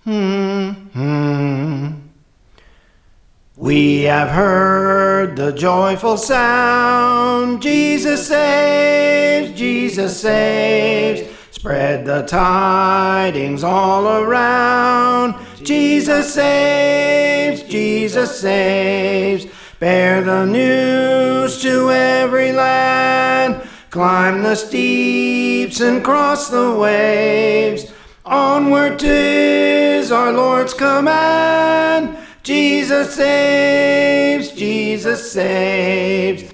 We have heard the joyful sound. Jesus saves, Jesus saves. Spread the tidings all around. Jesus saves, Jesus saves. Bear the news to every land. Climb the steeps and cross the waves. Onward 'tis our Lord's command. Jesus saves, Jesus saves.